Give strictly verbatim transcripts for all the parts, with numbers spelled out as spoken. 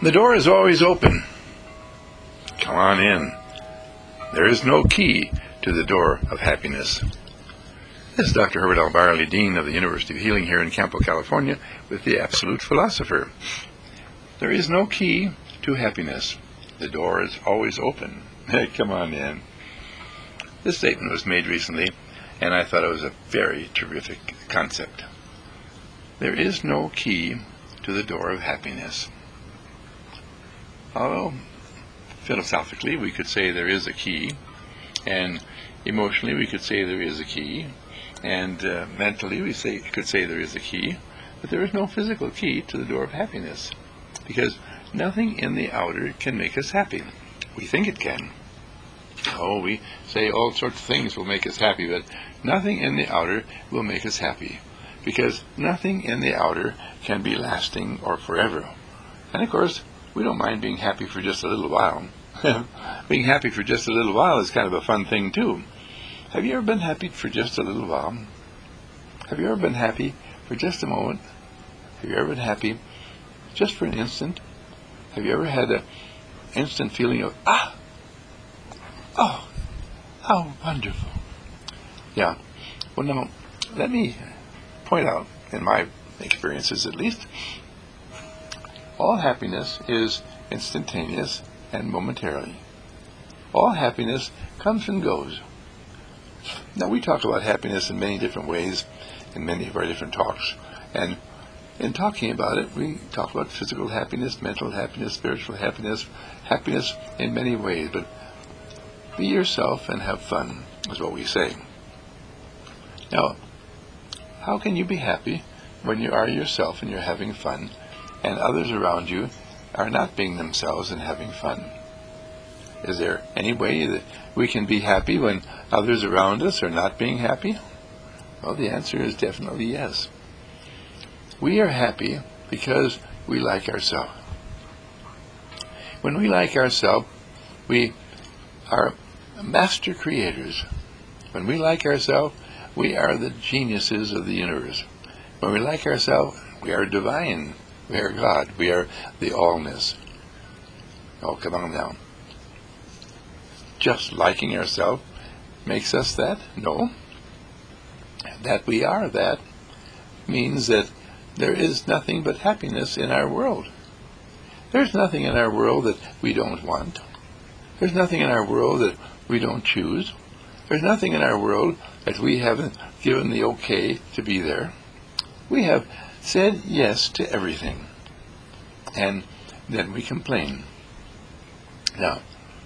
The door is always open. Come on in. There is no key to the door of happiness. This is Doctor Herbert L. Barley, Dean of the University of Healing here in Campo, California, with the Absolute Philosopher. There is no key to happiness. The door is always open. Come on in. This statement was made recently, and I thought it was a very terrific concept. There is no key to the door of happiness. Although, philosophically, we could say there is a key, and emotionally, we could say there is a key, and uh, mentally, we say, could say there is a key, but there is no physical key to the door of happiness, because nothing in the outer can make us happy. We think it can. Oh, we say all sorts of things will make us happy, but nothing in the outer will make us happy, because nothing in the outer can be lasting or forever. And of course, we don't mind being happy for just a little while. Being happy for just a little while is kind of a fun thing, too. Have you ever been happy for just a little while? Have you ever been happy for just a moment? Have you ever been happy just for an instant? Have you ever had an instant feeling of, ah, oh, how wonderful. Yeah. Well, now, let me point out, in my experiences at least, all happiness is instantaneous and momentarily. All happiness comes and goes. Now, we talk about happiness in many different ways in many of our different talks. And in talking about it, we talk about physical happiness, mental happiness, spiritual happiness, happiness in many ways. But be yourself and have fun is what we say. Now, how can you be happy when you are yourself and you're having fun, and others around you are not being themselves and having fun? Is there any way that we can be happy when others around us are not being happy? Well, the answer is definitely yes. We are happy because we like ourselves. When we like ourselves, we are master creators. When we like ourselves, we are the geniuses of the universe. When we like ourselves, we are divine. We are God. We are the allness. Oh, come on now. Just liking ourselves makes us that? No. That we are that means that there is nothing but happiness in our world. There's nothing in our world that we don't want. There's nothing in our world that we don't choose. There's nothing in our world that we haven't given the okay to be there. We have said yes to everything. And then we complain. Now,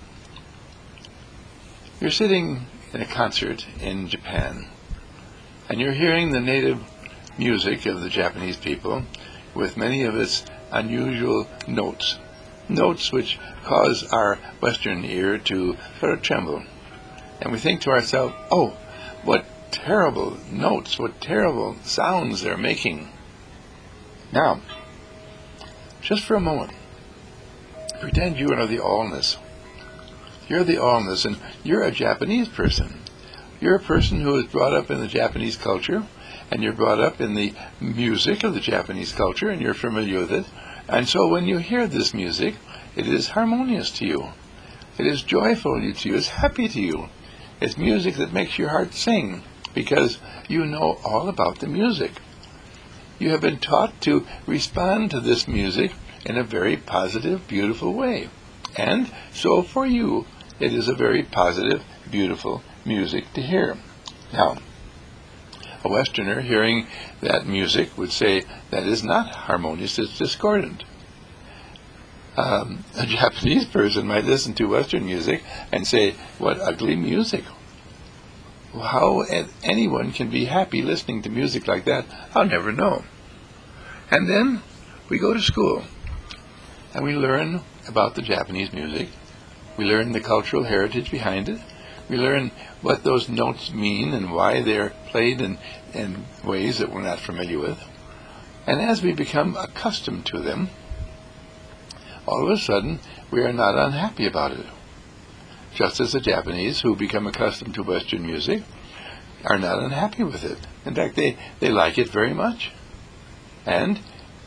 you're sitting in a concert in Japan, and you're hearing the native music of the Japanese people with many of its unusual notes, notes which cause our Western ear to sort of tremble. And we think to ourselves, oh, what terrible notes, what terrible sounds they're making. Now, just for a moment, pretend you are the allness. You're the allness, and you're a Japanese person. You're a person who is brought up in the Japanese culture, and you're brought up in the music of the Japanese culture, and you're familiar with it. And so when you hear this music, it is harmonious to you. It is joyful to you. It's happy to you. It's music that makes your heart sing, because you know all about the music. You have been taught to respond to this music in a very positive, beautiful way. And so for you, it is a very positive, beautiful music to hear. Now, a Westerner hearing that music would say that is not harmonious, it's discordant. Um, a Japanese person might listen to Western music and say, what ugly music. How anyone can be happy listening to music like that, I'll never know. And then we go to school and we learn about the Japanese music. We learn the cultural heritage behind it. We learn what those notes mean and why they're played in, in ways that we're not familiar with. And as we become accustomed to them, all of a sudden we are not unhappy about it. Just as the Japanese, who become accustomed to Western music, are not unhappy with it. In fact, they, they like it very much. And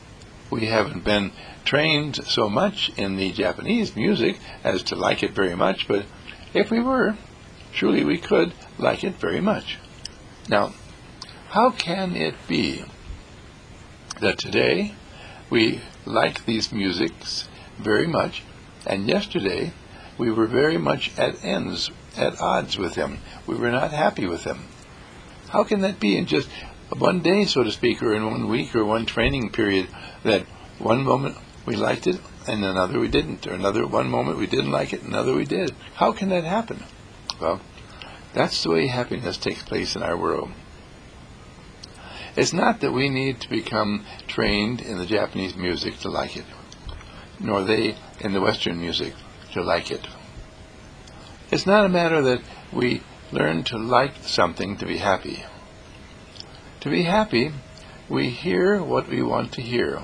we haven't been trained so much in the Japanese music as to like it very much, but if we were, truly we could like it very much. Now, how can it be that today we like these musics very much, and yesterday we were very much at ends, at odds with them? We were not happy with them. How can that be in just one day, so to speak, or in one week or one training period, that one moment we liked it and another we didn't, or another one moment we didn't like it, another we did? How can that happen? Well, that's the way happiness takes place in our world. It's not that we need to become trained in the Japanese music to like it, nor they in the Western music to like it. It's not a matter that we learn to like something to be happy. To be happy, we hear what we want to hear.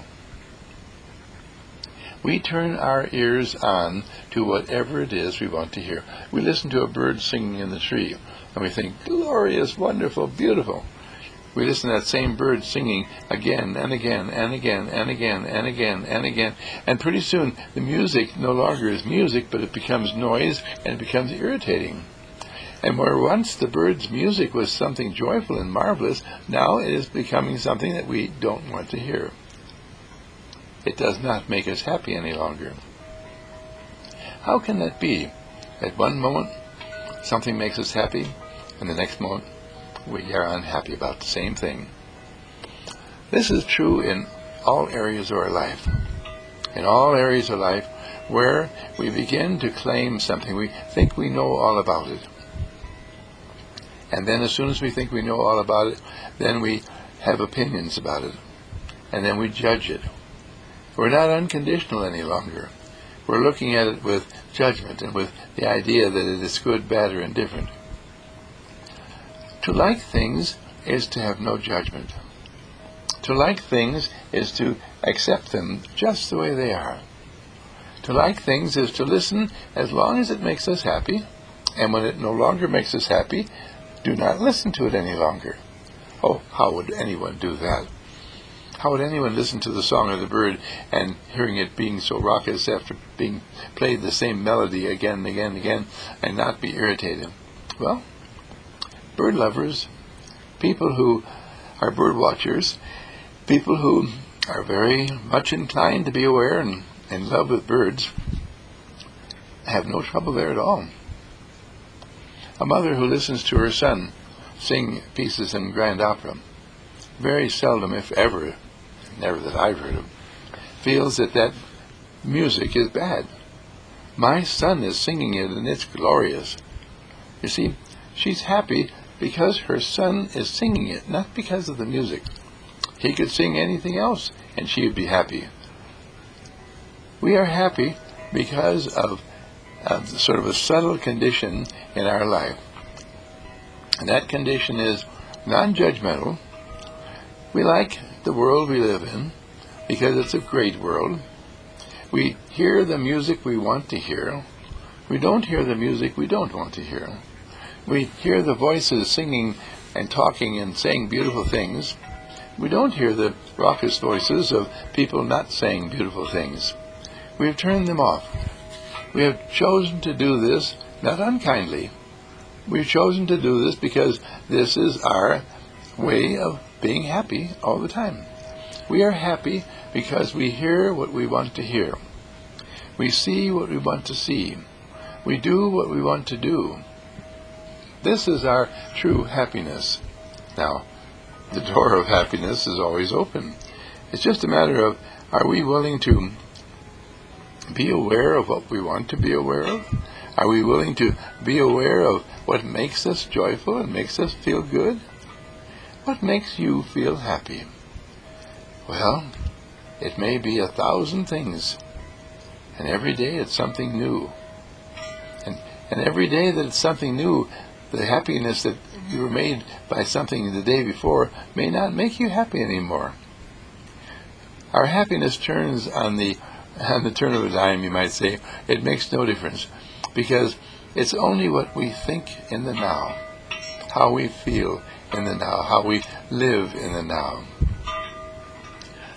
We turn our ears on to whatever it is we want to hear. We listen to a bird singing in the tree, and we think, glorious, wonderful, beautiful. We listen to that same bird singing again and again and again and again and again and again, and pretty soon the music no longer is music, but it becomes noise and it becomes irritating. And where once the bird's music was something joyful and marvelous, now it is becoming something that we don't want to hear. It does not make us happy any longer. How can that be? At one moment, something makes us happy, and the next moment, we are unhappy about the same thing. This is true in all areas of our life. In all areas of life where we begin to claim something, we think we know all about it. And then as soon as we think we know all about it, then we have opinions about it. And then we judge it. We're not unconditional any longer. We're looking at it with judgment and with the idea that it is good, bad, or indifferent. To like things is to have no judgment. To like things is to accept them just the way they are. To like things is to listen as long as it makes us happy, and when it no longer makes us happy, do not listen to it any longer. Oh, how would anyone do that? How would anyone listen to the song of the bird and hearing it being so raucous after being played the same melody again and again and again and not be irritated? Well, bird lovers, people who are bird watchers, people who are very much inclined to be aware and in love with birds, have no trouble there at all. A mother who listens to her son sing pieces in grand opera, very seldom, if ever, never that I've heard of, feels that that music is bad. My son is singing it and it's glorious. You see, she's happy because her son is singing it, not because of the music. He could sing anything else and she would be happy. We are happy because of uh, sort of a subtle condition in our life. And that condition is non-judgmental. We like the world we live in because it's a great world. We hear the music we want to hear. We don't hear the music we don't want to hear. We hear the voices singing and talking and saying beautiful things. We don't hear the raucous voices of people not saying beautiful things. We have turned them off. We have chosen to do this, not unkindly. We've chosen to do this because this is our way of being happy all the time. We are happy because we hear what we want to hear. We see what we want to see. We do what we want to do. This is our true happiness. Now, the door of happiness is always open. It's just a matter of, are we willing to be aware of what we want to be aware of? Are we willing to be aware of what makes us joyful and makes us feel good? What makes you feel happy? Well, it may be a thousand things, and every day it's something new. And, and every day that it's something new, the happiness that you were made by something the day before may not make you happy anymore. Our happiness turns on the on the turn of a dime, you might say. It makes no difference, because it's only what we think in the now, how we feel in the now, how we live in the now.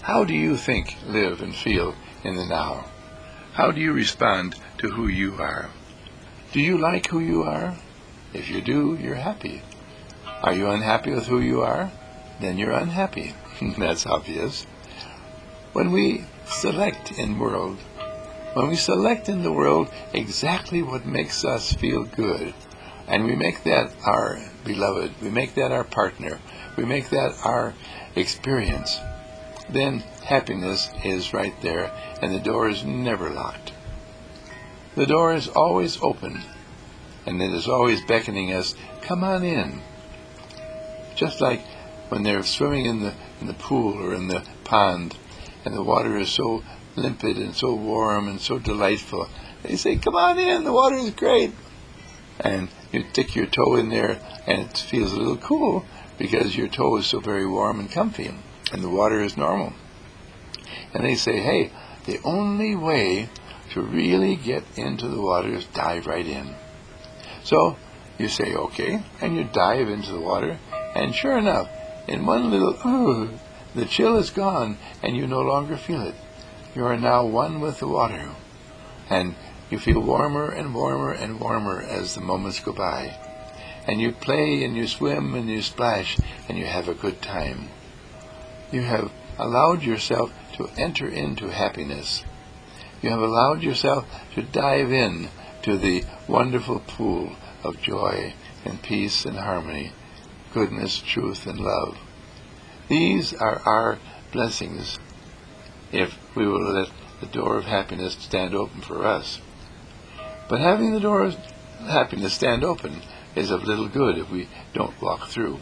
How do you think, live, and feel in the now? How do you respond to who you are? Do you like who you are? If you do, you're happy. Are you unhappy with who you are? Then you're unhappy. That's obvious. When we select in world, when we select in the world exactly what makes us feel good, and we make that our beloved, we make that our partner, we make that our experience, then happiness is right there, and the door is never locked. The door is always open, and it is always beckoning us, come on in. Just like when they're swimming in the in the pool or in the pond, and the water is so limpid and so warm and so delightful, they say, come on in, the water is great. And you stick your toe in there, and it feels a little cool because your toe is so very warm and comfy, and the water is normal. And they say, hey, the only way to really get into the water is dive right in. So you say, okay, and you dive into the water, and sure enough, in one little, ooh, the chill is gone, and you no longer feel it. You are now one with the water, and you feel warmer and warmer and warmer as the moments go by. And you play and you swim and you splash, and you have a good time. You have allowed yourself to enter into happiness. You have allowed yourself to dive in to the wonderful pool of joy and peace and harmony, goodness, truth, and love. These are our blessings if we will let the door of happiness stand open for us. But having the door of happiness stand open is of little good if we don't walk through.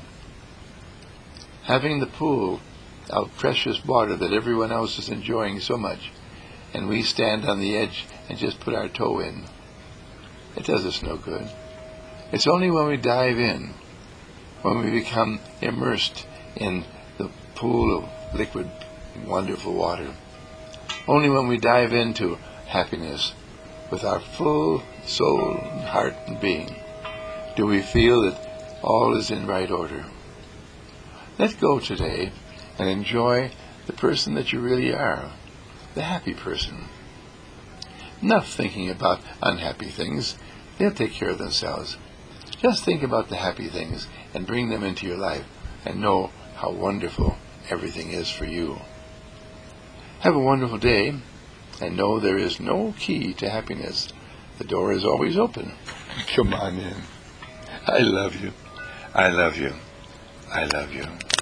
Having the pool of precious water that everyone else is enjoying so much, and we stand on the edge and just put our toe in, it does us no good. It's only when we dive in, when we become immersed in the pool of liquid, wonderful water, only when we dive into happiness with our full soul and heart and being, do we feel that all is in right order. Let go today and enjoy the person that you really are, the happy person. Enough thinking about unhappy things. They'll take care of themselves. Just think about the happy things and bring them into your life, and know how wonderful everything is for you. Have a wonderful day, and know there is no key to happiness. The door is always open. Come on in. I love you. I love you. I love you.